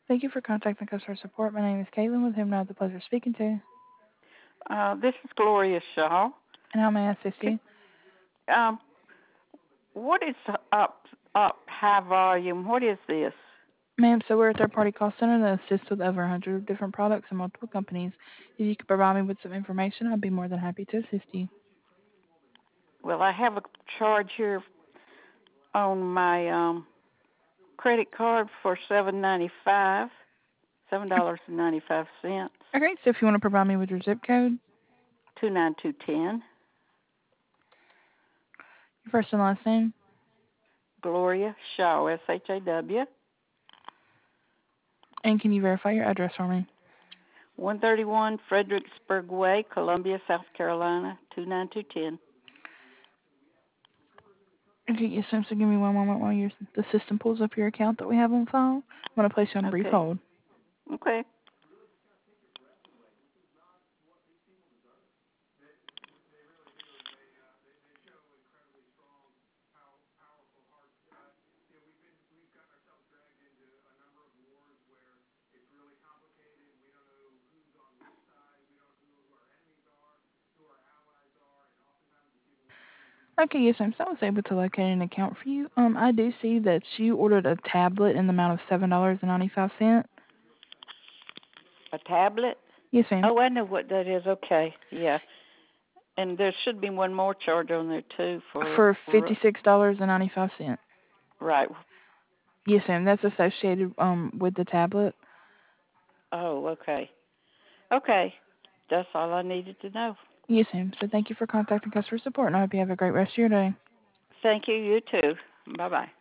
Thank you for contacting customer support. My name is Caitlin, with whom I have the pleasure of speaking to. This is Gloria Shaw. And how may I assist you? Um, what is up high volume? What is this? Ma'am, so we're a third-party call center that assists with over 100 different products and multiple companies. If you could provide me with some information, I'd be more than happy to assist you. Well, I have a charge here on my credit card for $7.95. Okay, so if you want to provide me with your zip code, 29210. your first and last name, Gloria Shaw, SHAW. and can you verify your address for me? 131 Fredericksburg Way, Columbia, South Carolina, 29210. Okay, yes, ma'am, so give me one moment while the system pulls up your account that we have on file. I'm going to place you on a brief Okay. hold. Okay. Okay, yes, ma'am. So I was able to locate an account for you. I do see that you ordered a tablet in the amount of $7.95. A tablet? Yes, ma'am. Oh, I know what that is. Okay. Yeah. And there should be one more charge on there too For $56.95. right. Yes, ma'am. That's associated with the tablet. Oh, okay. Okay. That's all I needed to know. Yes, ma'am. So thank you for contacting customer support, and I hope you have a great rest of your day. Thank you. You too. Bye-bye.